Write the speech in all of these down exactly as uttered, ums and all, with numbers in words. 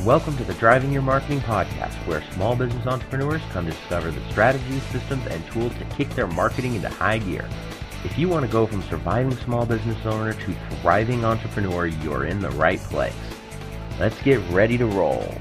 Welcome to the Driving Your Marketing podcast, where small business entrepreneurs come to discover the strategies, systems, and tools to kick their marketing into high gear. If you want to go from surviving small business owner to thriving entrepreneur, you're in the right place. Let's get ready to roll.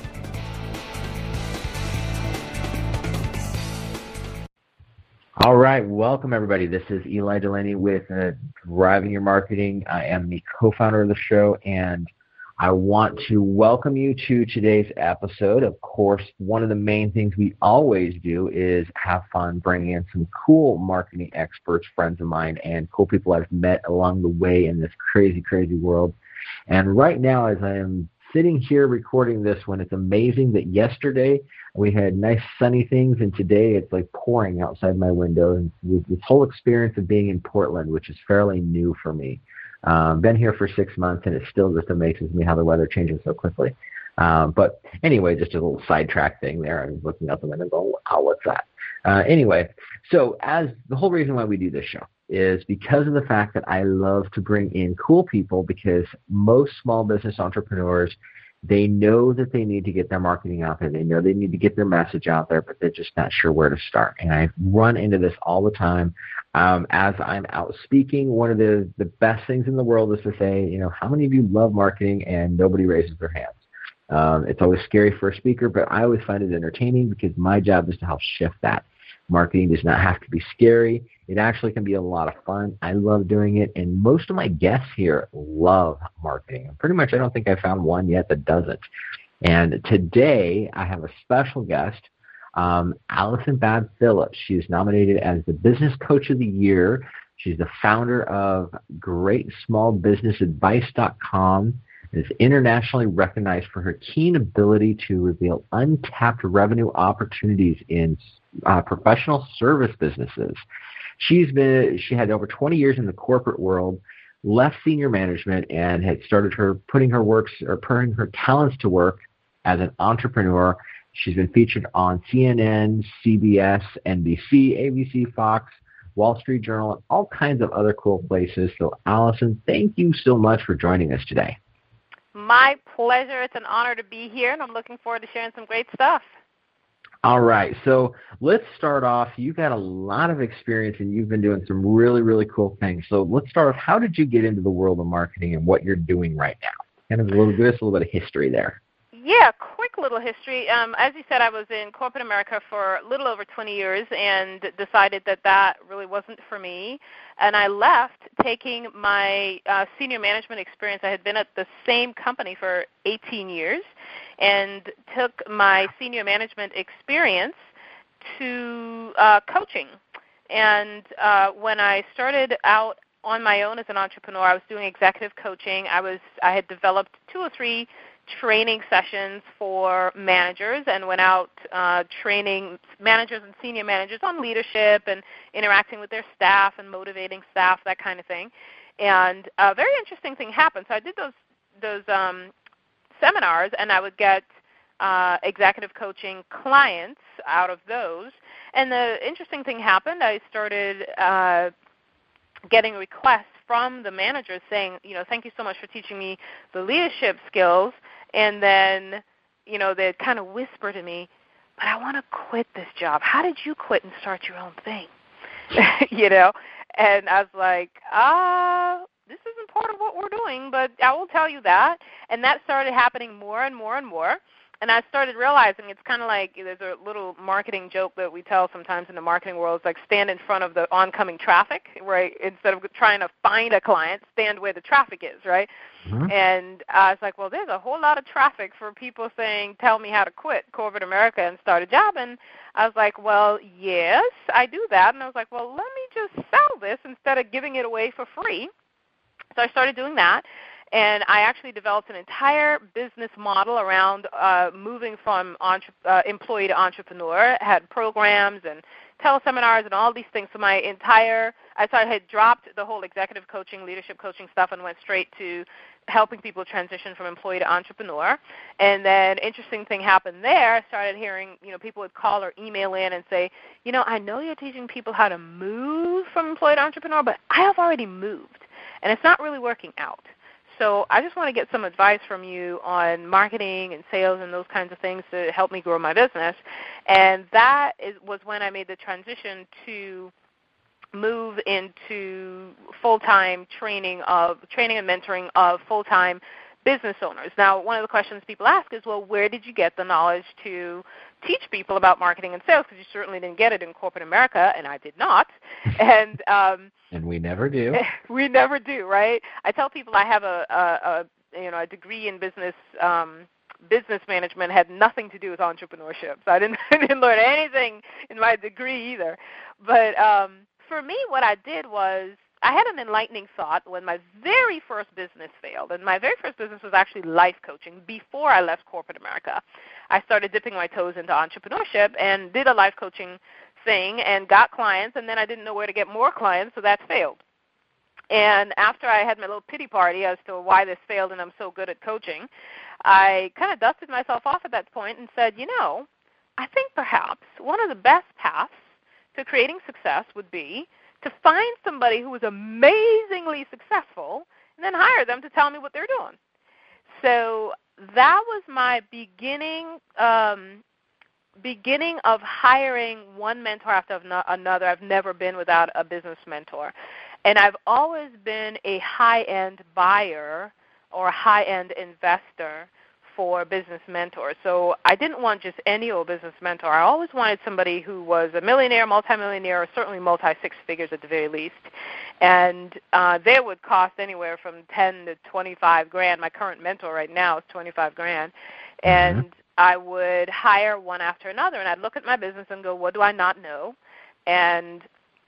All right, welcome everybody. This is Eli Delaney with uh, Driving Your Marketing. I am the co-founder of the show, and I want to welcome you to today's episode. Of course, one of the main things we always do is have fun bringing in some cool marketing experts, friends of mine, and cool people I've met along the way in this crazy, crazy world. And right now, as I am sitting here recording this one, it's amazing that yesterday we had nice sunny things, and today it's like pouring outside my window. And this whole experience of being in Portland, which is fairly new for me. Um, been here for six months, and it still just amazes me how the weather changes so quickly. Um, but anyway, just a little sidetrack thing there. I was looking out the window and going, wow, what's that? Uh, anyway, so as the whole reason why we do this show is because of the fact that I love to bring in cool people, because most small business entrepreneurs, they know that they need to get their marketing out there. They know they need to get their message out there, but they're just not sure where to start. And I run into this all the time. Um, as I'm out speaking, one of the, the best things in the world is to say, you know, how many of you love marketing? And nobody raises their hands. Um, it's always scary for a speaker, but I always find it entertaining because my job is to help shift that. Marketing does not have to be scary. It actually can be a lot of fun. I love doing it, and most of my guests here love marketing. Pretty much I don't think I found one yet that doesn't. And today I have a special guest, um, Allison Babb Phillips. She is nominated as the Business Coach of the Year. She's the founder of Great Small Business Advice dot com. and is internationally recognized for her keen ability to reveal untapped revenue opportunities in uh, professional service businesses. She's been she had over twenty years in the corporate world, left senior management, and had started her putting her works or putting her talents to work as an entrepreneur. She's been featured on C N N, C B S, N B C, A B C, Fox, Wall Street Journal, and all kinds of other cool places. So, Allison, thank you so much for joining us today. My pleasure. It's an honor to be here, and I'm looking forward to sharing some great stuff. All right. So let's start off. You've got a lot of experience, and you've been doing some really, really cool things. So let's start off. How did you get into the world of marketing and what you're doing right now? Kind of a little, give us a little bit of history there. Yeah, quick little history. Um, as you said, I was in corporate America for a little over twenty years and decided that that really wasn't for me. And I left taking my uh, senior management experience. I had been at the same company for eighteen years and took my senior management experience to uh, coaching. And uh, when I started out on my own as an entrepreneur, I was doing executive coaching. I was I had developed two or three training sessions for managers and went out uh, training managers and senior managers on leadership and interacting with their staff and motivating staff, that kind of thing. And a very interesting thing happened. So I did those those um, seminars, and I would get uh, executive coaching clients out of those. And the interesting thing happened. I started uh, getting requests from the managers saying, you know, thank you so much for teaching me the leadership skills. And then, you know, they'd kind of whisper to me, but I want to quit this job. How did you quit and start your own thing? you know? And I was like, ah, this isn't part of what we're doing, but I will tell you that. And that started happening more and more and more. And I started realizing it's kind of like there's a little marketing joke that we tell sometimes in the marketing world. It's like stand in front of the oncoming traffic, right? Instead of trying to find a client, stand where the traffic is, right? Mm-hmm. And I was like, well, there's a whole lot of traffic for people saying, tell me how to quit corporate America and start a job. And I was like, well, yes, I do that. And I was like, well, let me just sell this instead of giving it away for free. So I started doing that. And I actually developed an entire business model around uh, moving from entre- uh, employee to entrepreneur. Had programs and teleseminars and all these things. So my entire, I started, had dropped the whole executive coaching, leadership coaching stuff and went straight to helping people transition from employee to entrepreneur. And then interesting thing happened there. I started hearing, you know, people would call or email in and say, you know, I know you're teaching people how to move from employee to entrepreneur, but I have already moved, and it's not really working out. so I just want to get some advice from you on marketing and sales and those kinds of things to help me grow my business. And that is, was when I made the transition to move into full-time training of training and mentoring of full-time business owners. Now, one of the questions people ask is, well, where did you get the knowledge to teach people about marketing and sales? Because you certainly didn't get it in corporate America, and I did not. And um, and we never do. We never do, right? I tell people I have a, a, a you know a degree in business um, business management, had nothing to do with entrepreneurship. So I didn't I didn't learn anything in my degree either. But um, for me, what I did was I had an enlightening thought when my very first business failed. And my very first business was actually life coaching before I left corporate America. I started dipping my toes into entrepreneurship and did a life coaching thing and got clients, and then I didn't know where to get more clients, so that failed. And after I had my little pity party as to why this failed and I'm so good at coaching, I kind of dusted myself off at that point and said, you know, I think perhaps one of the best paths to creating success would be to find somebody who was amazingly successful and then hire them to tell me what they're doing. So that was my beginning um, beginning of hiring one mentor after another. I've never been without a business mentor. And I've always been a high-end buyer or a high-end investor for business mentors. So I didn't want just any old business mentor. I always wanted somebody who was a millionaire, multimillionaire, or certainly multi-six figures at the very least. And uh, they would cost anywhere from ten to twenty-five grand. My current mentor right now is twenty-five grand. And mm-hmm. I would hire one after another, and I'd look at my business and go, what do I not know? And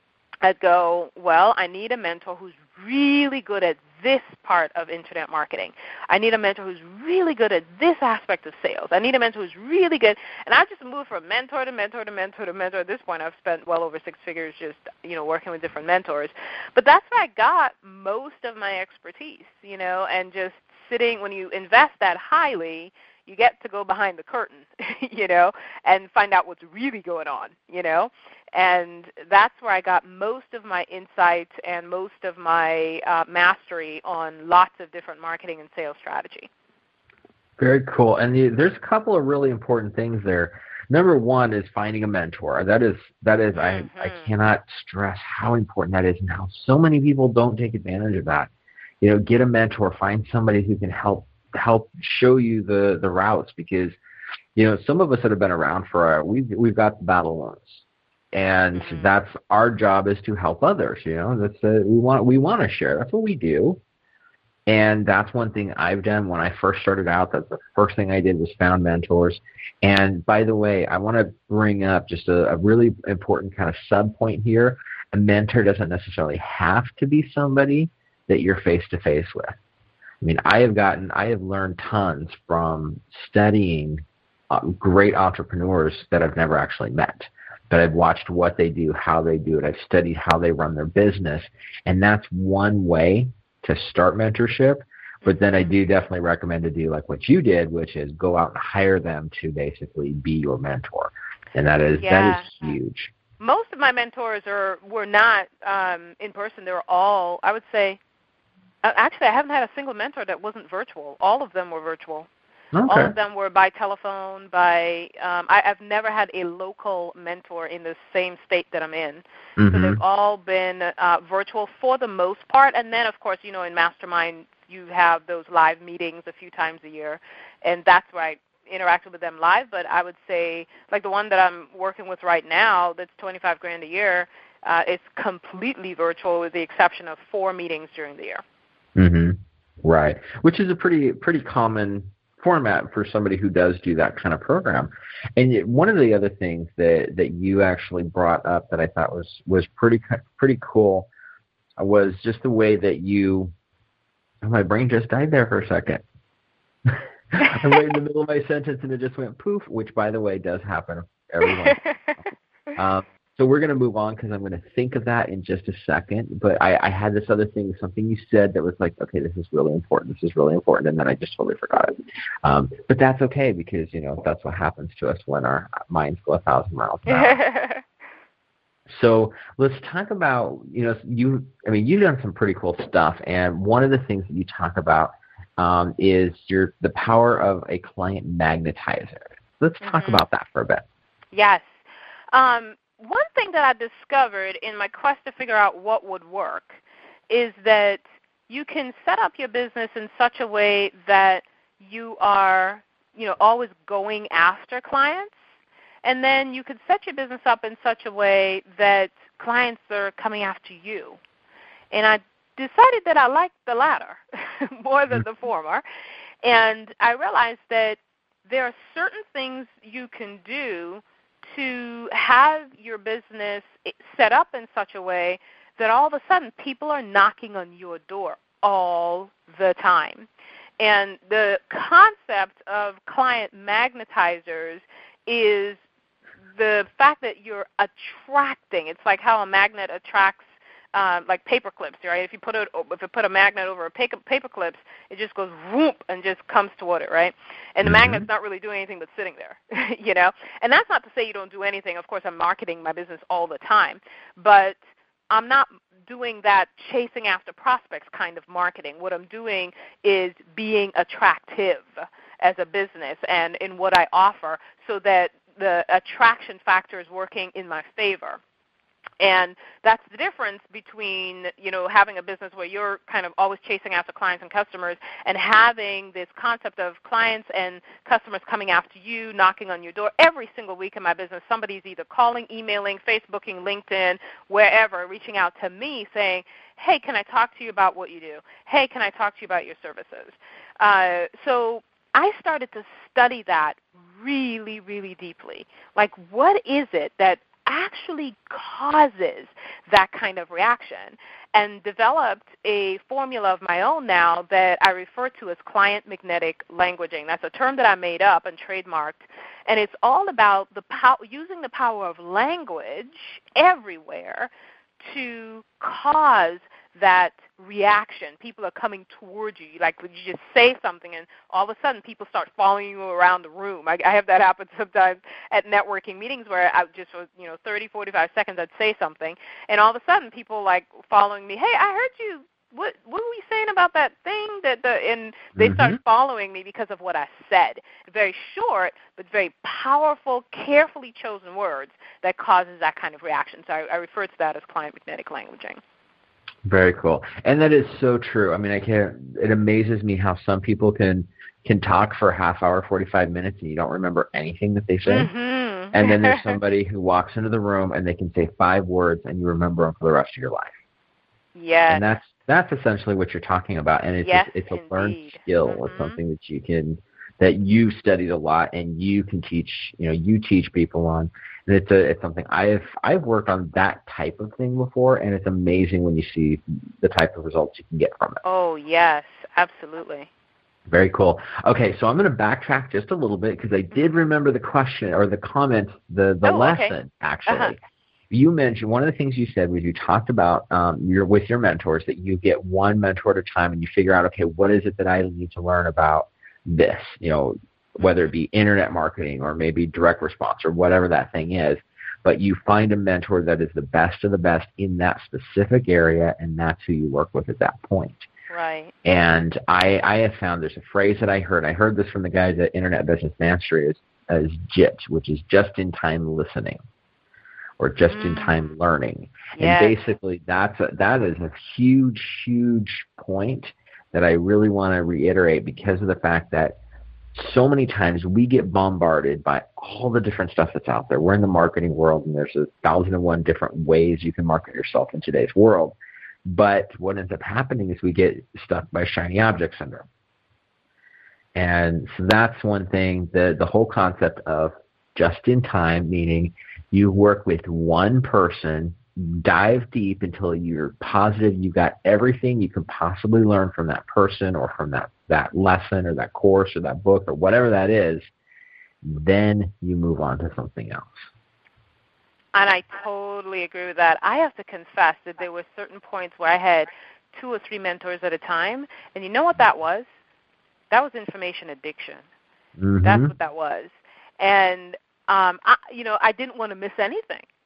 I'd go, well, I need a mentor who's really good at this part of internet marketing. I need a mentor who's really good at this aspect of sales. I need a mentor who's really good. And I just moved from mentor to mentor to mentor to mentor. At this point, I've spent well over six figures just, you know, working with different mentors. But that's where I got most of my expertise, you know, and just sitting, when you invest that highly, you get to go behind the curtain, you know, and find out what's really going on, you know. And that's where I got most of my insights and most of my uh, mastery on lots of different marketing and sales strategy. Very cool. And the, there's a couple of really important things there. Number one is finding a mentor. That is, that is, mm-hmm. I, I cannot stress how important that is and how so many people don't take advantage of that. You know, get a mentor, find somebody who can help help show you the, the routes, because, you know, some of us that have been around for a, we've, we've got the battle wounds. And mm-hmm. that's our job, is to help others. You know, that's uh, we want we want to share. That's what we do. And that's one thing I've done when I first started out. That's the first thing I did was found mentors. And by the way, I want to bring up just a, a really important kind of sub point here. A mentor doesn't necessarily have to be somebody that you're face to face with. I mean, I have gotten, I have learned tons from studying uh, great entrepreneurs that I've never actually met. But I've watched what they do, how they do it. I've studied how they run their business. And that's one way to start mentorship. But then I do definitely recommend to do like what you did, which is go out and hire them to basically be your mentor. And that is yeah. that is huge. Most of my mentors are were not um, in person. They were all, I would say, uh, actually I haven't had a single mentor that wasn't virtual. All of them were virtual. Okay. All of them were by telephone, by um, I, I've never had a local mentor in the same state that I'm in. Mm-hmm. So they've all been uh, virtual for the most part. And then, of course, you know, in Mastermind, you have those live meetings a few times a year, and that's where I interacted with them live. But I would say, like the one that I'm working with right now that's twenty-five grand a year, uh, it's completely virtual with the exception of four meetings during the year. Mm-hmm. Right, which is a pretty pretty common format for somebody who does do that kind of program. And one of the other things that, that you actually brought up that I thought was, was pretty pretty cool was just the way that you, oh, my brain just died there for a second. I'm right in the middle of my sentence and it just went poof, which, by the way, does happen every once in a while. Um, so we're going to move on because I'm going to think of that in just a second. But I, I had this other thing, something you said that was like, okay, this is really important. This is really important. And then I just totally forgot it. Um, but that's okay because, you know, that's what happens to us when our minds go a thousand miles an hour. So let's talk about, you know, you, I mean, you've done some pretty cool stuff. And one of the things that you talk about um, is your the power of a client magnetizer. Let's talk Mm-hmm. about that for a bit. Yes. Um, one thing that I discovered in my quest to figure out what would work is that you can set up your business in such a way that you are, you know, always going after clients, and then you could set your business up in such a way that clients are coming after you. And I decided that I liked the latter more than the former, and I realized that there are certain things you can do to have your business set up in such a way that all of a sudden people are knocking on your door all the time. And the concept of client magnetizers is the fact that you're attracting. It's like how a magnet attracts uh, like paper clips, right? If you put a if you put a magnet over a paper, paper clips, it just goes whoop and just comes toward it, right? And the Mm-hmm. magnet's not really doing anything but sitting there, you know. And that's not to say you don't do anything. Of course, I'm marketing my business all the time, but I'm not doing that chasing after prospects kind of marketing. What I'm doing is being attractive as a business and in what I offer, so that the attraction factor is working in my favor. And that's the difference between, you know, having a business where you're kind of always chasing after clients and customers and having this concept of clients and customers coming after you, knocking on your door. Every single week in my business, somebody's either calling, emailing, Facebooking, LinkedIn, wherever, reaching out to me saying, hey, can I talk to you about what you do? Hey, can I talk to you about your services? Uh, so I started to study that really, really deeply. Like, what is it that actually causes that kind of reaction, and developed a formula of my own now that I refer to as client magnetic languaging. That's a term that I made up and trademarked, and it's all about the pow- using the power of language everywhere to cause that reaction. People are coming towards you. Like, you just say something, and all of a sudden people start following you around the room. I, I have that happen sometimes at networking meetings where I just for, you know, thirty, forty-five seconds I'd say something, and all of a sudden people like following me. Hey, I heard you. What what were you saying about that thing? That the and they Mm-hmm. start following me because of what I said. Very short, but very powerful, carefully chosen words that causes that kind of reaction. So I, I refer to that as client magnetic languaging. Very cool. And that is so true. I mean, I can't, it amazes me how some people can can talk for a half hour, forty-five minutes, and you don't remember anything that they say. Mm-hmm. And then there's somebody who walks into the room and they can say five words and you remember them for the rest of your life. Yes. And that's that's essentially what you're talking about. And it's yes, just, it's a indeed. learned skill. Mm-hmm. It's something that you can that you studied a lot and you can teach, you know, you teach people on. And it's a, it's something I've I've worked on that type of thing before, and it's amazing when you see the type of results you can get from it. Oh, yes, absolutely. Very cool. Okay, so I'm going to backtrack just a little bit because I did remember the question or the comment, the, the oh, lesson, okay. actually. Uh-huh. You mentioned, one of the things you said was you talked about um, your, with your mentors that you get one mentor at a time and you figure out, okay, what is it that I need to learn about this, you know, whether it be internet marketing or maybe direct response or whatever that thing is, but you find a mentor that is the best of the best in that specific area, and that's who you work with at that point. Right. And I, I have found there's a phrase that I heard. I heard this from the guys at Internet Business Mastery as, as JIT, which is just-in-time listening or just-in-time mm. learning. Yes. And basically that's a, that is a huge, huge point that I really want to reiterate because of the fact that so many times we get bombarded by all the different stuff that's out there. We're in the marketing world, and there's a thousand and one different ways you can market yourself in today's world. But what ends up happening is we get stuck by shiny object syndrome. And so that's one thing, the, the whole concept of just in time, meaning you work with one person, dive deep until you're positive you got everything you can possibly learn from that person or from that, that lesson or that course or that book or whatever that is, then you move on to something else. And I totally agree with that. I have to confess that there were certain points where I had two or three mentors at a time, and you know what that was? That was information addiction. Mm-hmm. That's what that was. And, um, I, you know, I didn't want to miss anything.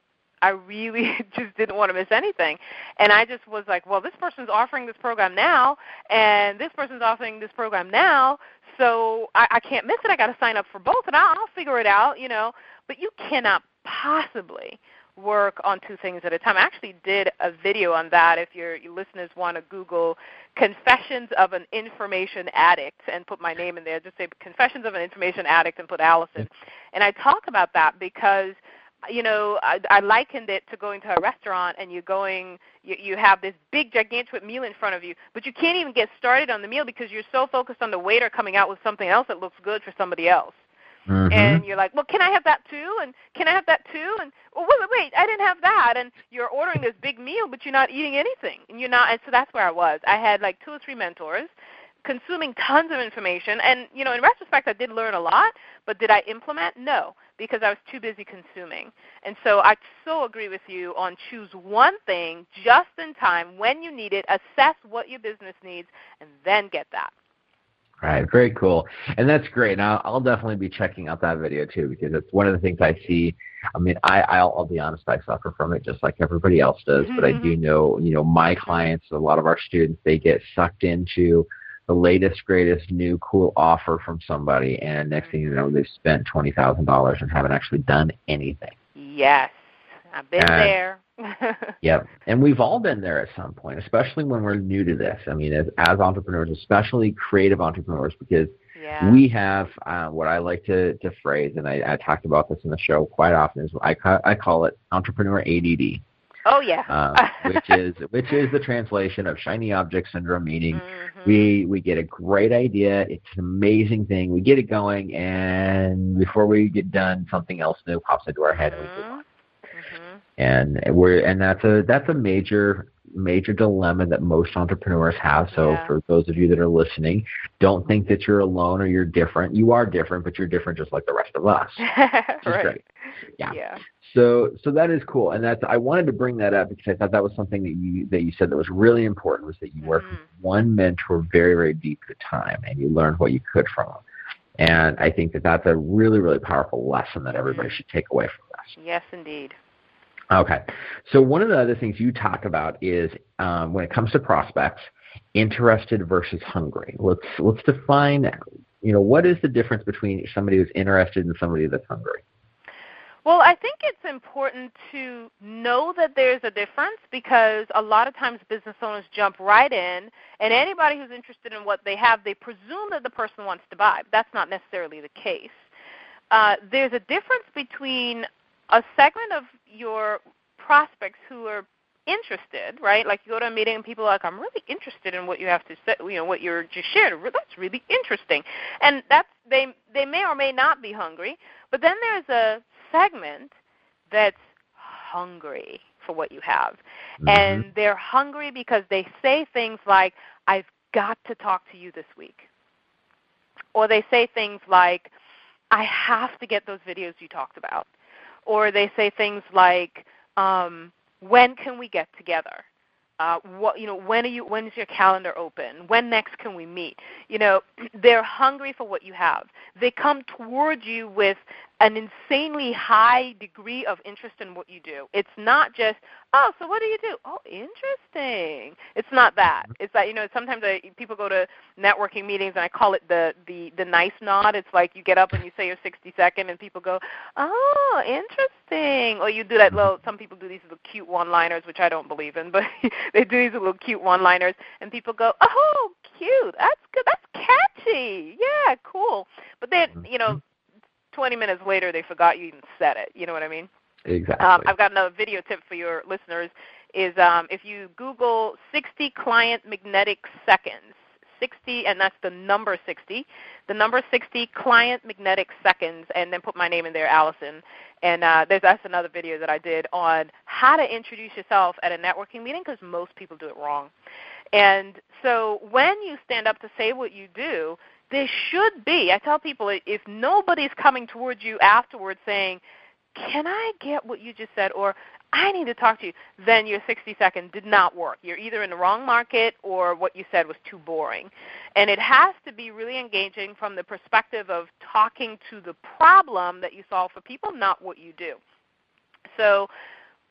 I really just didn't want to miss anything. And I just was like, well, this person's offering this program now, and this person's offering this program now, so I, I can't miss it. I got to sign up for both, and I'll, I'll figure it out, you know. But you cannot possibly work on two things at a time. I actually did a video on that. If your, your listeners want to Google Confessions of an Information Addict and put my name in there, just say Confessions of an Information Addict and put Allison. And I talk about that because, you know, I, I likened it to going to a restaurant and you're going, you, you have this big, gigantic meal in front of you, but you can't even get started on the meal because you're so focused on the waiter coming out with something else that looks good for somebody else. Mm-hmm. And you're like, well, can I have that too? And can I have that too? And well, wait, wait, wait, I didn't have that. And you're ordering this big meal, but you're not eating anything. And you're not. And so that's where I was. I had like two or three mentors, consuming tons of information. And you know, in retrospect, I did learn a lot. But did I implement? No, because I was too busy consuming. And so I so agree with you on choose one thing just in time when you need it. Assess what your business needs, and then get that. All right, very cool. And that's great. Now, I'll definitely be checking out that video, too, because it's one of the things I see. I mean, I, I'll, I'll be honest, I suffer from it just like everybody else does. Mm-hmm. But I do know, you know, my clients, a lot of our students, they get sucked into the latest, greatest, new, cool offer from somebody. And next thing you know, they've spent twenty thousand dollars and haven't actually done anything. Yes, I've been and, there. Yep, and we've all been there at some point, especially when we're new to this. I mean, as, as entrepreneurs, especially creative entrepreneurs, because yeah. we have uh, what I like to, to phrase, and I, I talked about this in the show quite often, is I, ca- I call it entrepreneur A D D. Oh, yeah. uh, which is which is the translation of shiny object syndrome, meaning mm-hmm. we, we get a great idea, it's an amazing thing, we get it going, and before we get done, something else new pops into our head, mm-hmm. and we move on. And we're and that's a that's a major major dilemma that most entrepreneurs have. So yeah. for those of you that are listening, don't think that you're alone or you're different. You are different, but you're different just like the rest of us. Which is great. Yeah. yeah. So so that is cool, and that's I wanted to bring that up because I thought that was something that you that you said that was really important, was that you mm-hmm. worked with one mentor very very deep at a time, and you learned what you could from him. And I think that that's a really really powerful lesson that everybody mm-hmm. should take away from this. Yes, indeed. Okay. So one of the other things you talk about is um, when it comes to prospects, interested versus hungry. Let's let's define, you know, what is the difference between somebody who's interested and somebody that's hungry? Well, I think it's important to know that there's a difference because a lot of times business owners jump right in, and anybody who's interested in what they have, they presume that the person wants to buy. That's not necessarily the case. Uh, there's a difference between a segment of your prospects who are interested, right? Like you go to a meeting and people are like, I'm really interested in what you have to say, you know, what you're just shared. That's really interesting. And that's they they may or may not be hungry, but then there's a segment that's hungry for what you have. Mm-hmm. And they're hungry because they say things like, I've got to talk to you this week. Or they say things like, I have to get those videos you talked about. Or they say things like, um, when can we get together? Uh, what, you know, when are you? When is your calendar open? When next can we meet? You know, they're hungry for what you have. They come towards you with an insanely high degree of interest in what you do. It's not just, oh, so what do you do? Oh, interesting. It's not that. It's that, you know, sometimes I, people go to networking meetings, and I call it the, the, the nice nod. It's like you get up and you say your sixty second, and people go, oh, interesting. Or you do that little, some people do these little cute one-liners, which I don't believe in, but they do these little cute one-liners, and people go, oh, cute. That's good. That's catchy. Yeah, cool. But then, you know, twenty minutes later, they forgot you even said it. You know what I mean? Exactly. Um, I've got another video tip for your listeners is um, if you Google sixty client magnetic seconds, sixty, and that's the number sixty, the number sixty client magnetic seconds, and then put my name in there, Allison. And uh, there's that's another video that I did on how to introduce yourself at a networking meeting because most people do it wrong. And so when you stand up to say what you do, there should be, I tell people, if nobody's coming towards you afterwards saying, can I get what you just said, or I need to talk to you, then your sixty second did not work. You're either in the wrong market or what you said was too boring. And it has to be really engaging from the perspective of talking to the problem that you solve for people, not what you do. So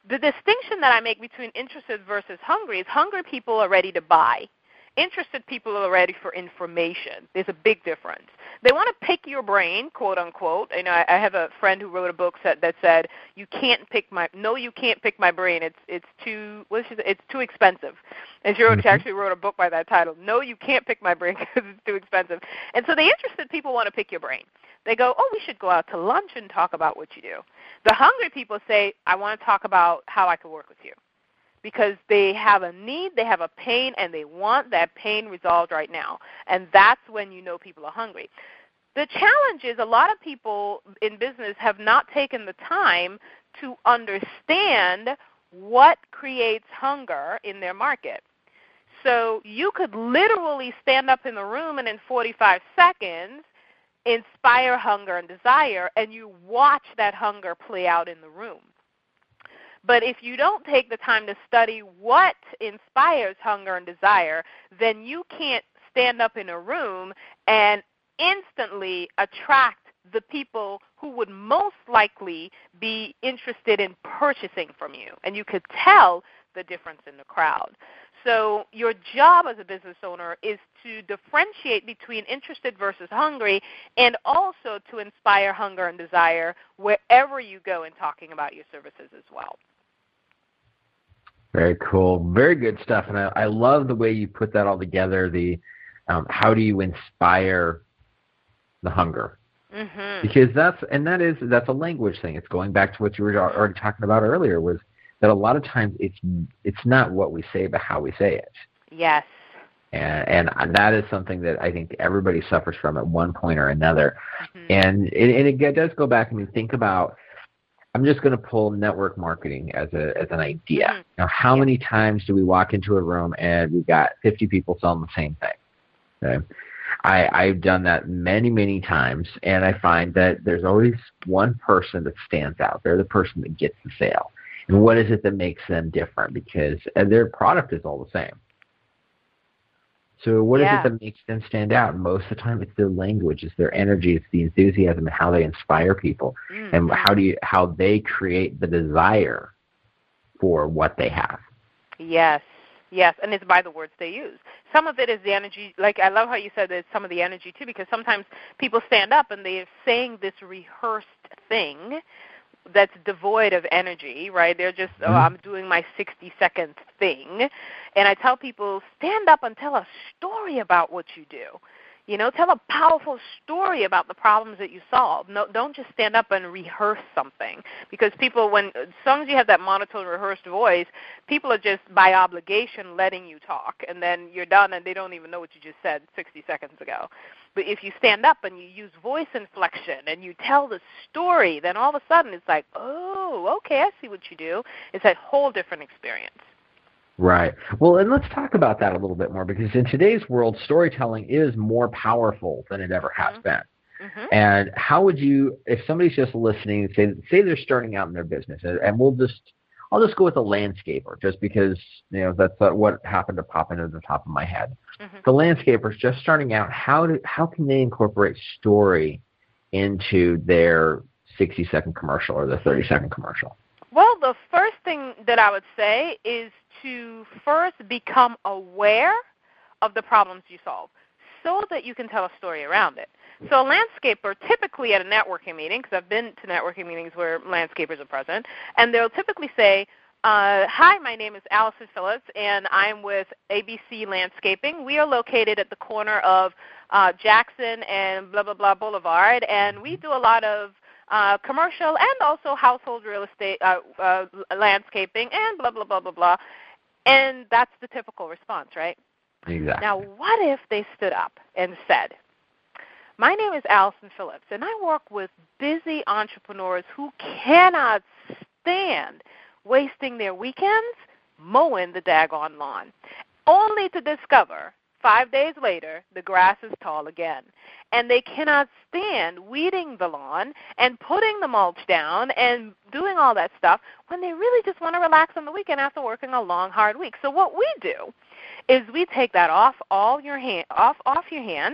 the distinction that I make between interested versus hungry is hungry people are ready to buy. Interested people are ready for information. There's a big difference. They want to pick your brain, quote unquote. You know, I, I have a friend who wrote a book that, that said, "You can't pick my no, you can't pick my brain. It's it's too what is it? It's too expensive." And she, wrote, she actually wrote a book by that title. "No, you can't pick my brain because it's too expensive." And so the interested people want to pick your brain. They go, "Oh, we should go out to lunch and talk about what you do." The hungry people say, "I want to talk about how I can work with you." Because they have a need, they have a pain, and they want that pain resolved right now. And that's when you know people are hungry. The challenge is a lot of people in business have not taken the time to understand what creates hunger in their market. So you could literally stand up in the room and in forty-five seconds inspire hunger and desire, and you watch that hunger play out in the room. But if you don't take the time to study what inspires hunger and desire, then you can't stand up in a room and instantly attract the people who would most likely be interested in purchasing from you. And you could tell the difference in the crowd. So your job as a business owner is to differentiate between interested versus hungry, and also to inspire hunger and desire wherever you go in talking about your services as well. Very cool. Very good stuff. And I, I love the way you put that all together, the um, how do you inspire the hunger? Mm-hmm. Because that's, and that is, that's a language thing. It's going back to what you were already talking about earlier, was that a lot of times it's it's not what we say, but how we say it. Yes. And, and that is something that I think everybody suffers from at one point or another. Mm-hmm. And, it, and it does go back, and you think about, I'm just going to pull network marketing as a as an idea. Mm-hmm. Now, how yeah. many times do we walk into a room and we've got fifty people selling the same thing? Okay? I, I've done that many, many times, and I find that there's always one person that stands out. They're the person that gets the sale. And what is it that makes them different? Because their product is all the same. So what yeah. is it that makes them stand out? And most of the time, it's their language, it's their energy, it's the enthusiasm, and how they inspire people, mm-hmm. and how do you how they create the desire for what they have. Yes, yes, and it's by the words they use. Some of it is the energy. Like, I love how you said that some of the energy too, because sometimes people stand up and they're saying this rehearsed thing that's devoid of energy, right? They're just, mm-hmm. oh, I'm doing my sixty-second thing. And I tell people, stand up and tell a story about what you do. You know, tell a powerful story about the problems that you solve. No, don't just stand up and rehearse something. Because people, when, as long as you have that monotone, rehearsed voice, people are just by obligation letting you talk. And then you're done and they don't even know what you just said sixty seconds ago. But if you stand up and you use voice inflection and you tell the story, then all of a sudden it's like, oh, okay, I see what you do. It's a whole different experience. Right. Well, and let's talk about that a little bit more, because in today's world, storytelling is more powerful than it ever has mm-hmm. been. Mm-hmm. And how would you, if somebody's just listening, say say they're starting out in their business, and we'll just, I'll just go with a landscaper, just because, you know, that's what happened to pop into the top of my head. Mm-hmm. The landscaper's just starting out. How do how can they incorporate story into their sixty-second commercial or the thirty-second commercial? Well, the first thing that I would say is to first become aware of the problems you solve so that you can tell a story around it. So a landscaper, typically at a networking meeting, because I've been to networking meetings where landscapers are present, and they'll typically say, uh, hi, my name is Allison Phillips, and I'm with A B C Landscaping. We are located at the corner of uh, Jackson and blah, blah, blah Boulevard, and we do a lot of Uh, commercial and also household real estate, uh, uh, landscaping, and blah, blah, blah, blah, blah. And that's the typical response, right? Exactly. Now, what if they stood up and said, my name is Allison Phillips, and I work with busy entrepreneurs who cannot stand wasting their weekends mowing the daggone lawn, only to discover five days later, the grass is tall again. And they cannot stand weeding the lawn and putting the mulch down and doing all that stuff when they really just want to relax on the weekend after working a long, hard week. So what we do is we take that off all your hand, off off your hands,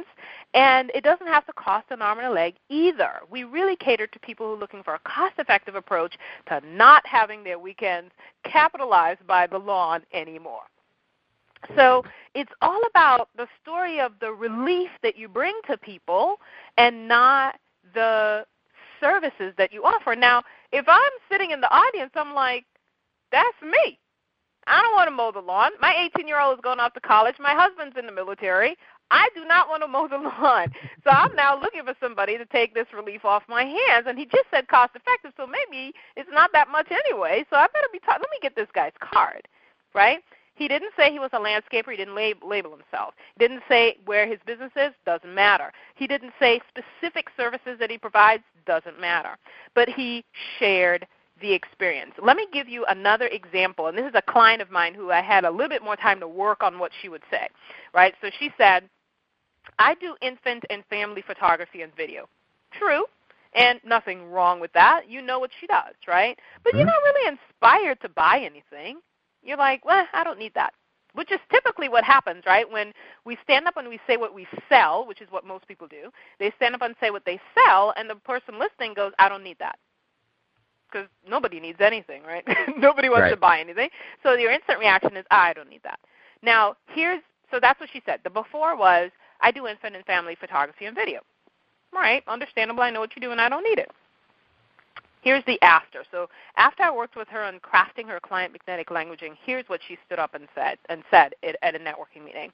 And it doesn't have to cost an arm and a leg either. We really cater to people who are looking for a cost-effective approach to not having their weekends capitalized by the lawn anymore. So it's all about the story of the relief that you bring to people and not the services that you offer. Now, if I'm sitting in the audience, I'm like, that's me. I don't want to mow the lawn. My eighteen-year-old is going off to college. My husband's in the military. I do not want to mow the lawn. So I'm now looking for somebody to take this relief off my hands. And he just said cost effective, so maybe it's not that much anyway. So I better be taught. Let me get this guy's card, right? He didn't say he was a landscaper. He didn't lab- label himself. He didn't say where his business is. Doesn't matter. He didn't say specific services that he provides. Doesn't matter. But he shared the experience. Let me give you another example. And this is a client of mine who I had a little bit more time to work on what she would say, right? So she said, I do infant and family photography and video. True, and nothing wrong with that. You know what she does, right? But mm-hmm. you're not really inspired to buy anything. You're like, well, I don't need that, which is typically what happens, right? When we stand up and we say what we sell, which is what most people do, they stand up and say what they sell, and the person listening goes, I don't need that. Because nobody needs anything, right? Nobody wants right. to buy anything. So your instant reaction is, I don't need that. Now, here's, so that's what she said. The before was, I do infant and family photography and video. All right, understandable. I know what you do, and I don't need it. Here's the after. So after I worked with her on crafting her client magnetic languaging, here's what she stood up and said and said it at a networking meeting.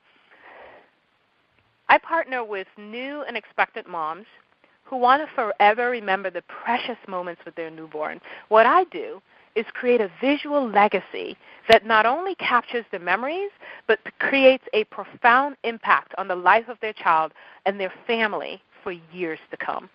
I partner with new and expectant moms who want to forever remember the precious moments with their newborn. What I do is create a visual legacy that not only captures the memories, but creates a profound impact on the life of their child and their family for years to come.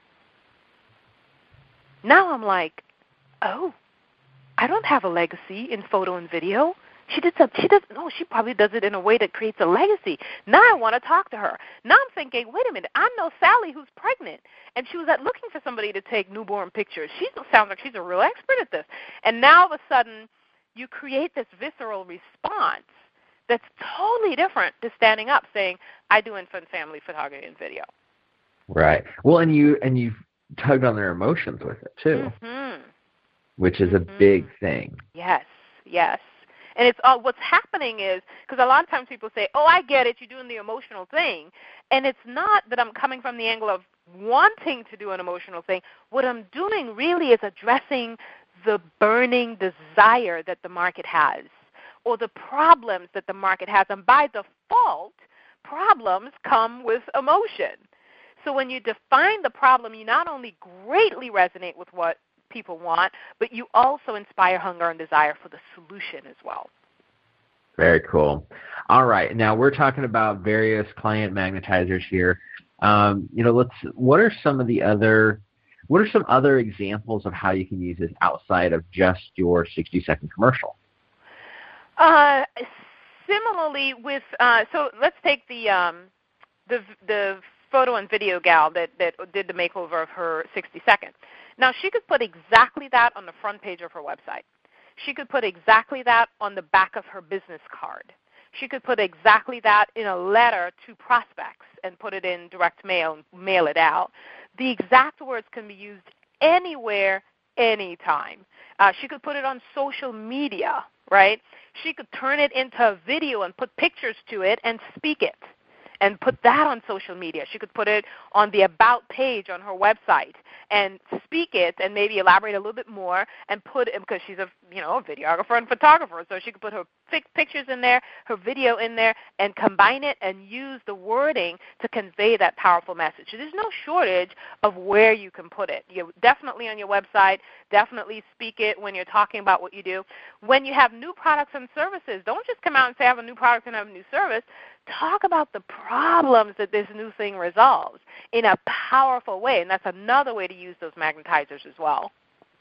Now I'm like, oh, I don't have a legacy in photo and video. She did some, she doesn't know. She probably does it in a way that creates a legacy. Now I want to talk to her. Now I'm thinking, wait a minute, I know Sally who's pregnant, and she was at looking for somebody to take newborn pictures. She sounds like she's a real expert at this. And now all of a sudden, you create this visceral response that's totally different to standing up saying, I do infant family photography and video. Right. Well, and you and you've tugged on their emotions with it too, mm-hmm. which is mm-hmm. a big thing. Yes, yes. And it's all, what's happening is, because a lot of times people say, oh, I get it, you're doing the emotional thing. And it's not that I'm coming from the angle of wanting to do an emotional thing. What I'm doing really is addressing the burning desire that the market has or the problems that the market has. And by default, problems come with emotion. So when you define the problem, you not only greatly resonate with what people want, but you also inspire hunger and desire for the solution as well. Very cool. All right. Now we're talking about various client magnetizers here. Um, you know, let's. What are some of the other? What are some other examples of how you can use this outside of just your sixty second commercial? Uh, similarly, with uh, so let's take the um, the the photo and video gal that that did the makeover of her sixty seconds. Now, she could put exactly that on the front page of her website. She could put exactly that on the back of her business card. She could put exactly that in a letter to prospects and put it in direct mail and mail it out. The exact words can be used anywhere, anytime. Uh, she could put it on social media, right? She could turn it into a video and put pictures to it and speak it and put that on social media. She could put it on the About page on her website and speak it and maybe elaborate a little bit more and put it, because she's a, you know, a videographer and photographer, so she could put her pictures in there, her video in there, and combine it and use the wording to convey that powerful message. So there's no shortage of where you can put it. You definitely on your website, definitely speak it when you're talking about what you do. When you have new products and services, don't just come out and say I have a new product and I have a new service. Talk about the problems that this new thing resolves in a powerful way, and that's another way to use those magnetizers as well.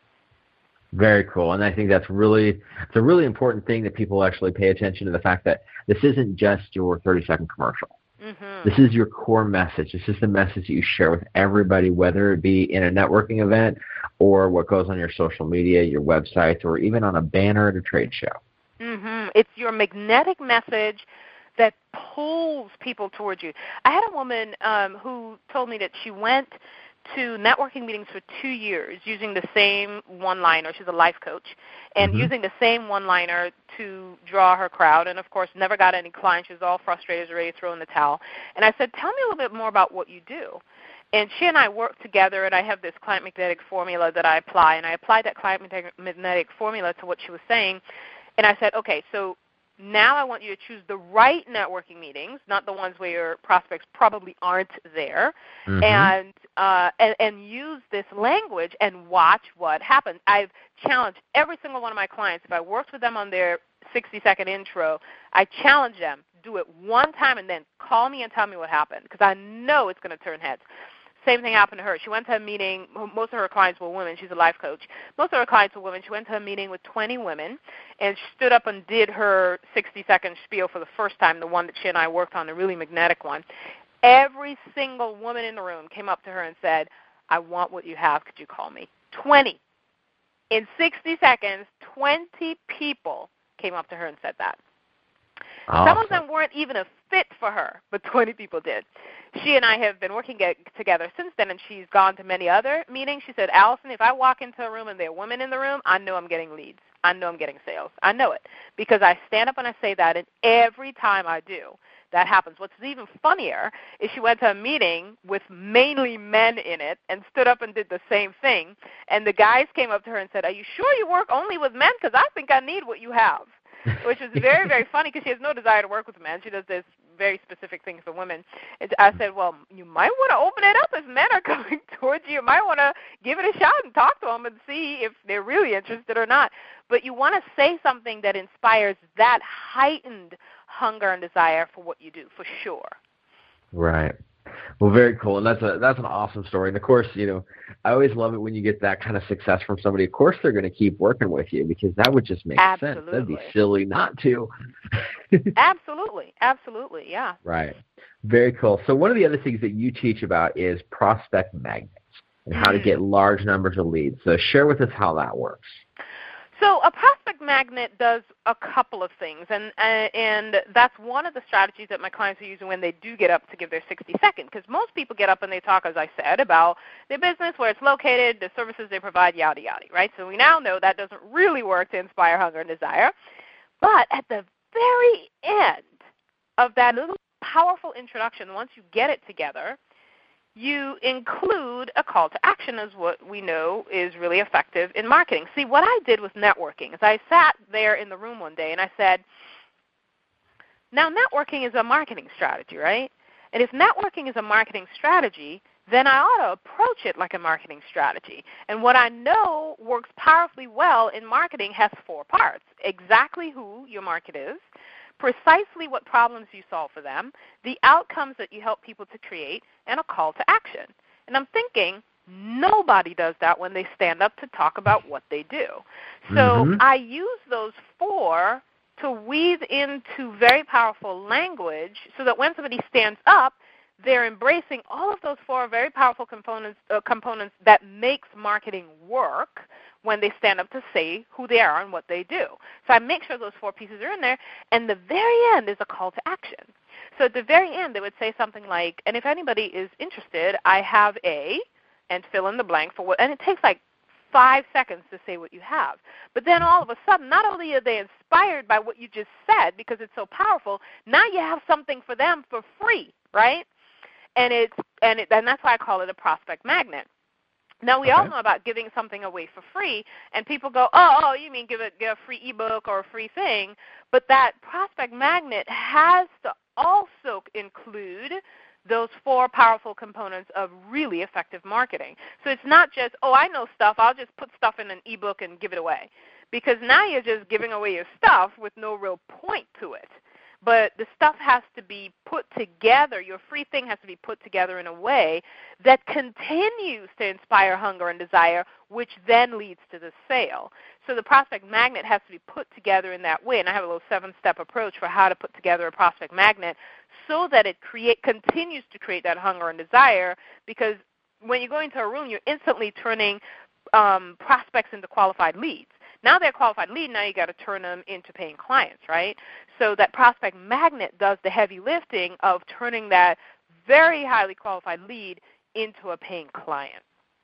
Very cool, and I think that's really it's a really important thing that people actually pay attention to the fact that this isn't just your thirty second commercial. Mm-hmm. This is your core message. This is the message that you share with everybody, whether it be in a networking event or what goes on your social media, your websites, or even on a banner at a trade show. Mm-hmm. It's your magnetic message that pulls people towards you. I had a woman um, who told me that she went to networking meetings for two years using the same one-liner. She's a life coach, and mm-hmm. using the same one-liner to draw her crowd, and, of course, never got any clients. She was all frustrated, ready to throw in the towel. And I said, tell me a little bit more about what you do. And she and I work together, and I have this client magnetic formula that I apply, and I applied that client magnetic formula to what she was saying. And I said, okay, so now I want you to choose the right networking meetings, not the ones where your prospects probably aren't there, mm-hmm. and, uh, and and use this language and watch what happens. I've challenged every single one of my clients. If I worked with them on their sixty-second intro, I challenge them, do it one time and then call me and tell me what happened, because I know it's going to turn heads. Same thing happened to her. She went to a meeting. Most of her clients were women. She's a life coach. Most of her clients were women. She went to a meeting with twenty women, and she stood up and did her sixty-second spiel for the first time, the one that she and I worked on, the really magnetic one. Every single woman in the room came up to her and said, I want what you have. Could you call me? twenty. In sixty seconds, twenty people came up to her and said that. Awesome. Some of them weren't even a fit for her, but twenty people did. She and I have been working get, together since then, and she's gone to many other meetings. She said, Allison, if I walk into a room and there are women in the room, I know I'm getting leads. I know I'm getting sales. I know it because I stand up and I say that, and every time I do, that happens. What's even funnier is she went to a meeting with mainly men in it and stood up and did the same thing, and the guys came up to her and said, are you sure you work only with men? Because I think I need what you have. Which is very, very funny because she has no desire to work with men. She does this very specific thing for women. And I said, well, you might want to open it up if men are coming towards you. You might want to give it a shot and talk to them and see if they're really interested or not. But you want to say something that inspires that heightened hunger and desire for what you do, for sure. Right. Well, very cool, and that's a that's an awesome story. And of course, you know, I always love it when you get that kind of success from somebody. Of course, they're going to keep working with you because that would just make Absolutely. sense. That'd be silly not to. Absolutely, absolutely, yeah. Right. Very cool. So one of the other things that you teach about is prospect magnets and how to get large numbers of leads. So share with us how that works. So a prospect magnet does a couple of things, and uh, and that's one of the strategies that my clients are using when they do get up to give their sixty-second, because most people get up and they talk, as I said, about their business, where it's located, the services they provide, yada, yada, right? So we now know that doesn't really work to inspire hunger and desire. But at the very end of that little powerful introduction, once you get it together, you include a call to action as what we know is really effective in marketing. See, what I did with networking is I sat there in the room one day and I said, now networking is a marketing strategy, right? And if networking is a marketing strategy, then I ought to approach it like a marketing strategy. And what I know works powerfully well in marketing has four parts: exactly who your market is, precisely what problems you solve for them, the outcomes that you help people to create, and a call to action. And I'm thinking, nobody does that when they stand up to talk about what they do. So mm-hmm. I use those four to weave into very powerful language so that when somebody stands up, they're embracing all of those four very powerful components, uh, components that makes marketing work when they stand up to say who they are and what they do. So I make sure those four pieces are in there, and the very end is a call to action. So at the very end, they would say something like, and if anybody is interested, I have a, and fill in the blank for what, and it takes like five seconds to say what you have. But then all of a sudden, not only are they inspired by what you just said because it's so powerful, now you have something for them for free, right? And it's and it, and that's why I call it a prospect magnet. Now, we okay. all know about giving something away for free, and people go, oh, oh, you mean give a, give a free ebook or a free thing, but that prospect magnet has to also include those four powerful components of really effective marketing. So it's not just, oh, I know stuff, I'll just put stuff in an ebook and give it away, because now you're just giving away your stuff with no real point to it. But the stuff has to be put together, your free thing has to be put together in a way that continues to inspire hunger and desire, which then leads to the sale. So the prospect magnet has to be put together in that way, and I have a little seven-step approach for how to put together a prospect magnet so that it create, continues to create that hunger and desire, because when you go into a room, you're instantly turning um, prospects into qualified leads. Now they're a qualified lead. Now you got to turn them into paying clients, right? So that prospect magnet does the heavy lifting of turning that very highly qualified lead into a paying client.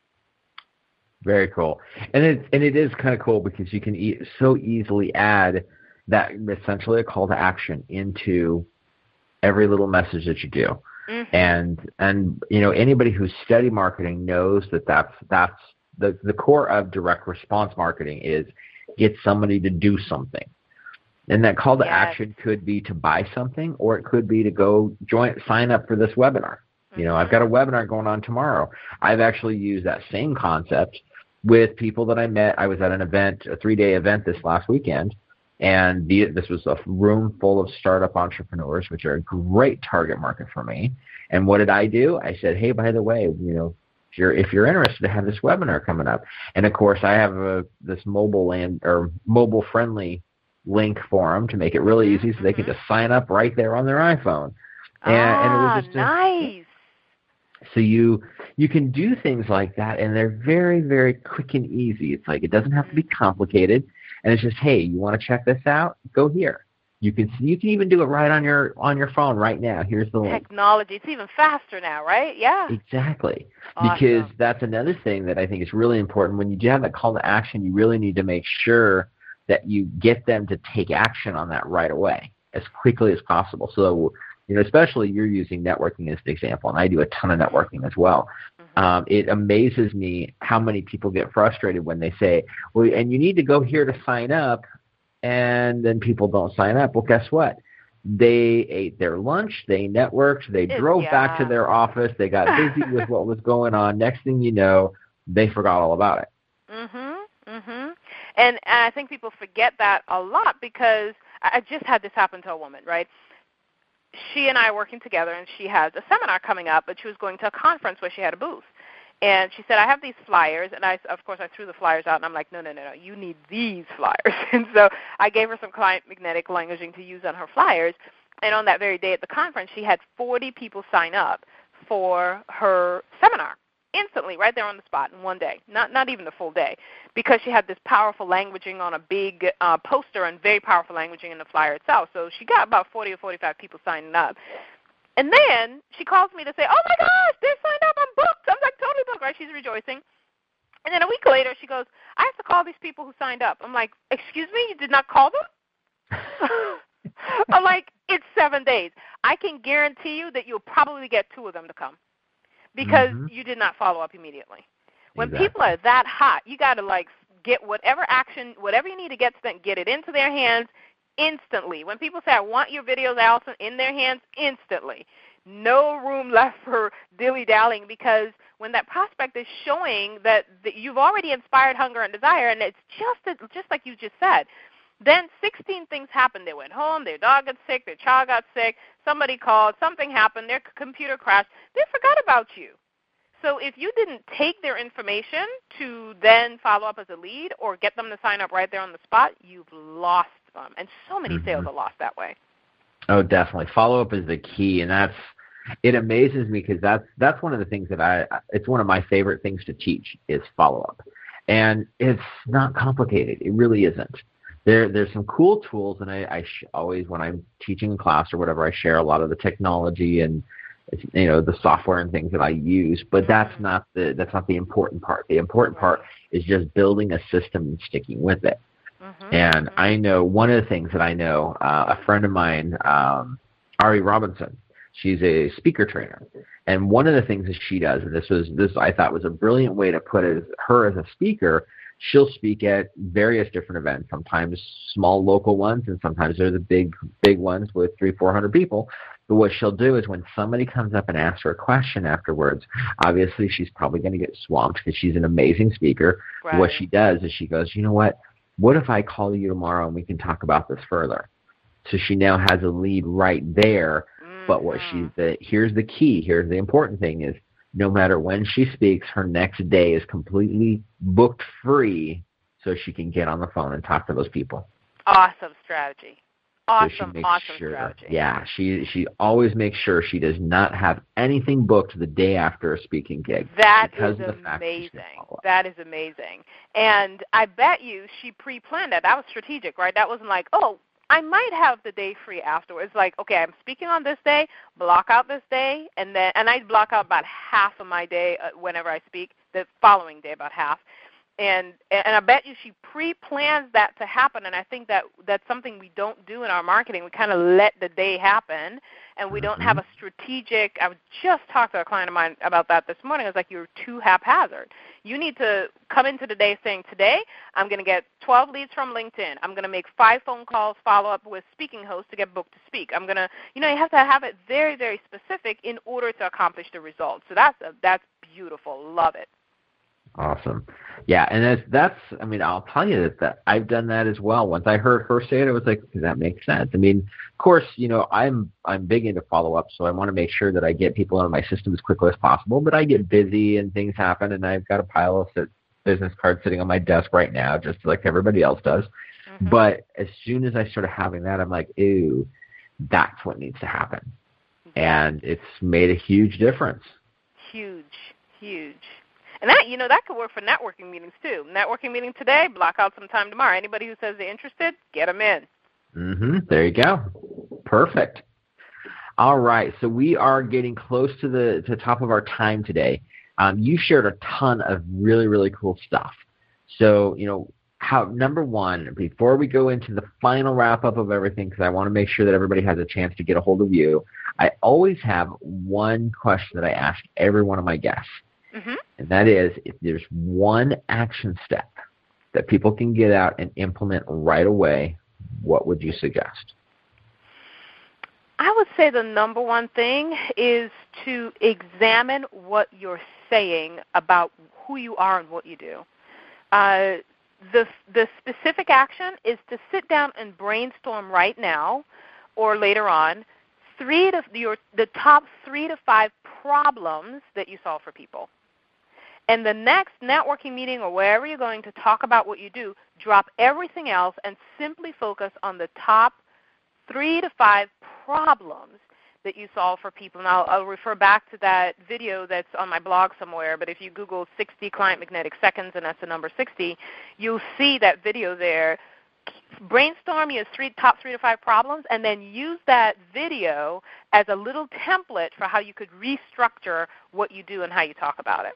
Very cool. And it, and it is kind of cool because you can e- so easily add that essentially a call to action into every little message that you do. Mm-hmm. And, and you know, anybody who's studied marketing knows that that's, that's the, the core of direct response marketing is get somebody to do something. And that call to yes. action could be to buy something, or it could be to go join, sign up for this webinar. Mm-hmm. You know, I've got a webinar going on tomorrow. I've actually used that same concept with people that I met. I was at an event, a three-day event this last weekend, and the, this was a room full of startup entrepreneurs, which are a great target market for me. And what did I do? I said, hey, by the way, you know, if you're if you're interested, I have this webinar coming up. And of course, I have a, this mobile land or mobile-friendly link for them to make it really easy, so they can just sign up right there on their iPhone. And, ah, and it was just a, nice. So you you can do things like that, and they're very, very quick and easy. It's like it doesn't have to be complicated, and it's just, hey, you want to check this out? Go here. You can you can even do it right on your on your phone right now. Here's the link. Technology. It's even faster now, right? Yeah. Exactly. Awesome. Because that's another thing that I think is really important. When you do have that call to action, you really need to make sure that you get them to take action on that right away as quickly as possible. So, you know, especially you're using networking as an example, and I do a ton of networking as well. Mm-hmm. Um, it amazes me how many people get frustrated when they say, well, and you need to go here to sign up, and then people don't sign up. Well, guess what? They ate their lunch, they networked, they drove yeah. back to their office, they got busy with what was going on. Next thing you know, they forgot all about it. Mm-hmm, mm-hmm. And, and I think people forget that a lot, because I just had this happen to a woman, right? She and I are working together, and she has a seminar coming up, but she was going to a conference where she had a booth. And she said, I have these flyers, and I, of course, I threw the flyers out, and I'm like, no, no, no, no, you need these flyers. And so I gave her some client magnetic languaging to use on her flyers, and on that very day at the conference, she had forty people sign up for her seminar. Instantly, right there on the spot in one day, not not even a full day, because she had this powerful languaging on a big uh, poster and very powerful languaging in the flyer itself. So she got about forty or forty-five people signing up. And then she calls me to say, oh, my gosh, they're signed up. I'm booked. I'm like totally booked, right? She's rejoicing. And then a week later, she goes, I have to call these people who signed up. I'm like, excuse me, you did not call them? I'm like, it's seven days. I can guarantee you that you'll probably get two of them to come, because mm-hmm. you did not follow up immediately. When exactly. people are that hot, you got to, like, get whatever action, whatever you need to get to them, get it into their hands instantly. When people say, I want your videos out in their hands, instantly. No room left for dilly-dallying, because when that prospect is showing that, that you've already inspired hunger and desire, and it's just just like you just said, then sixteen things happened. They went home, their dog got sick, their child got sick, somebody called, something happened, their computer crashed. They forgot about you. So if you didn't take their information to then follow up as a lead or get them to sign up right there on the spot, you've lost them. And so many mm-hmm. sales are lost that way. Oh, definitely. Follow-up is the key, and that's it amazes me, because that's that's one of the things that I it's one of my favorite things to teach is follow-up. And it's not complicated. It really isn't. There, there's some cool tools, and I, I sh- always, when I'm teaching in class or whatever, I share a lot of the technology and, you know, the software and things that I use. But that's not the that's not the important part. The important part is just building a system and sticking with it. Mm-hmm. And I know one of the things that I know, uh, a friend of mine, um, Ari Robinson, she's a speaker trainer, and one of the things that she does, and this was this I thought was a brilliant way to put it, her as a speaker. She'll speak at various different events, sometimes small local ones, and sometimes they're the big, big ones with three, four hundred people. But what she'll do is when somebody comes up and asks her a question afterwards, obviously she's probably going to get swamped because she's an amazing speaker. Right. What she does is she goes, you know what? What if I call you tomorrow and we can talk about this further? So she now has a lead right there. Mm-hmm. But what she's the here's the key. Here's the important thing is, no matter when she speaks, her next day is completely booked free so she can get on the phone and talk to those people. Awesome strategy. Awesome, so she makes awesome sure, strategy. Yeah, she she always makes sure she does not have anything booked the day after a speaking gig. That because is of the fact amazing. That is amazing. And I bet you she pre-planned that. That was strategic, right? That wasn't like, oh, I might have the day free afterwards. Like, okay, I'm speaking on this day, block out this day, and then and I block out about half of my day uh, whenever I speak, the following day about half. And and I bet you she pre-plans that to happen, and I think that that's something we don't do in our marketing. We kind of let the day happen, and we mm-hmm. don't have a strategic. I just talked to a client of mine about that this morning. I was like, you're too haphazard. You need to come into the day saying, today I'm going to get twelve leads from LinkedIn. I'm going to make five phone calls, follow up with speaking hosts to get booked to speak. I'm going to, you know, you have to have it very, very specific in order to accomplish the results. So that's a, that's beautiful. Love it. Awesome. Yeah, and that's, that's, I mean, I'll tell you that, that I've done that as well. Once I heard her say it, I was like, that makes sense. I mean, of course, you know, I'm I'm big into follow-up, so I want to make sure that I get people out of my system as quickly as possible, but I get busy and things happen, and I've got a pile of business cards sitting on my desk right now, just like everybody else does. Mm-hmm. But as soon as I started having that, I'm like, ew, that's what needs to happen. Yeah. And it's made a huge difference. Huge, huge. And that, you know, that could work for networking meetings too. Networking meeting today, block out some time tomorrow. Anybody who says they're interested, get them in. Mm-hmm. There you go. Perfect. All right. So we are getting close to the to the top of our time today. Um, you shared a ton of really, really cool stuff. So, you know, how number one, before we go into the final wrap-up of everything, because I want to make sure that everybody has a chance to get a hold of you, I always have one question that I ask every one of my guests. Mm-hmm. And that is, if there's one action step that people can get out and implement right away, what would you suggest? I would say the number one thing is to examine what you're saying about who you are and what you do. Uh, the the specific action is to sit down and brainstorm right now or later on three to your the top three to five problems that you solve for people. And the next networking meeting or wherever you're going to talk about what you do, drop everything else and simply focus on the top three to five problems that you solve for people. And I'll, I'll refer back to that video that's on my blog somewhere, but if you Google sixty Client Magnetic Seconds, and that's the number sixty, you'll see that video there. Brainstorm your three, top three to five problems, and then use that video as a little template for how you could restructure what you do and how you talk about it.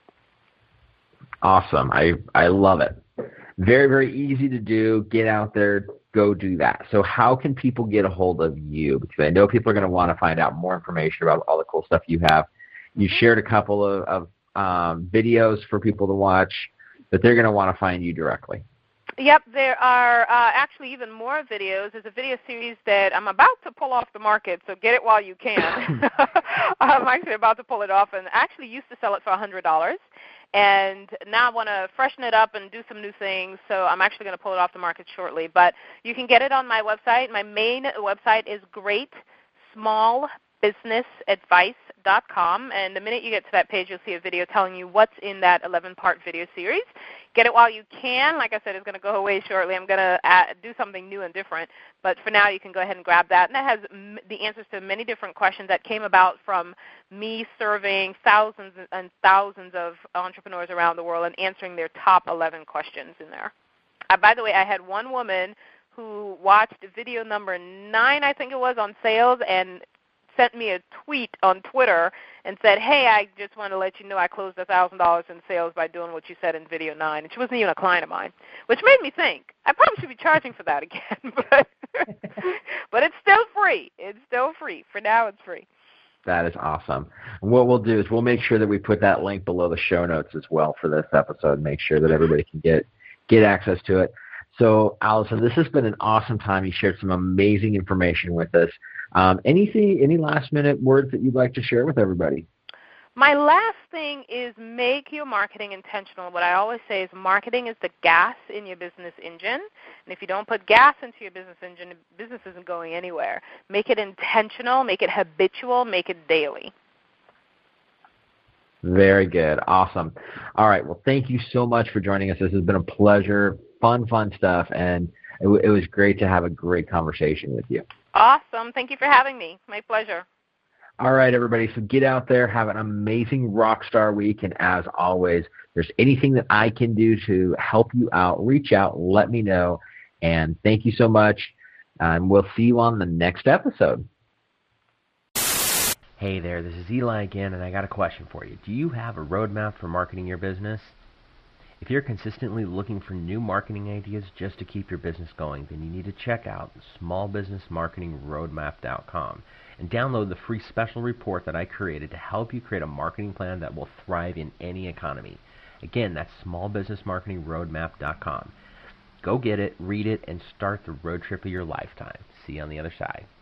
Awesome. I, I love it. Very, very easy to do. Get out there, go do that. So how can people get a hold of you? Because I know people are going to want to find out more information about all the cool stuff you have. You shared a couple of, of um, videos for people to watch, but they're going to want to find you directly. Yep, there are uh, actually even more videos. There's a video series that I'm about to pull off the market, so get it while you can. I'm actually about to pull it off, and actually used to sell it for one hundred dollars. And now I want to freshen it up and do some new things, so I'm actually going to pull it off the market shortly. But you can get it on my website. My main website is great small business advice dot com, and the minute you get to that page, you'll see a video telling you what's in that eleven-part video series. Get it while you can. Like I said, it's going to go away shortly. I'm going to add, do something new and different, but for now you can go ahead and grab that. And that has m- the answers to many different questions that came about from me serving thousands and thousands of entrepreneurs around the world and answering their top eleven questions in there. Uh, by the way, I had one woman who watched video number nine, I think it was, on sales, and sent me a tweet on Twitter and said, hey, I just want to let you know I closed one thousand dollars in sales by doing what you said in video nine. And she wasn't even a client of mine, which made me think, I probably should be charging for that again. but but it's still free. It's still free. For now, it's free. That is awesome. And what we'll do is we'll make sure that we put that link below the show notes as well for this episode, make sure that everybody can get get access to it. So, Allison, this has been an awesome time. You shared some amazing information with us. Um, anything, any last-minute words that you'd like to share with everybody? My last thing is make your marketing intentional. What I always say is marketing is the gas in your business engine. And if you don't put gas into your business engine, the business isn't going anywhere. Make it intentional, make it habitual, make it daily. Very good. Awesome. All right. Well, thank you so much for joining us. This has been a pleasure. Fun, fun stuff. And it, w- it was great to have a great conversation with you. Awesome. Thank you for having me. My pleasure. All right, everybody. So get out there, have an amazing Rockstar Week. And as always, if there's anything that I can do to help you out, reach out, let me know. And thank you so much. And we'll see you on the next episode. Hey there, this is Eli again, and I got a question for you. Do you have a roadmap for marketing your business? If you're consistently looking for new marketing ideas just to keep your business going, then you need to check out small business marketing roadmap dot com and download the free special report that I created to help you create a marketing plan that will thrive in any economy. Again, that's small business marketing roadmap dot com. Go get it, read it, and start the road trip of your lifetime. See you on the other side.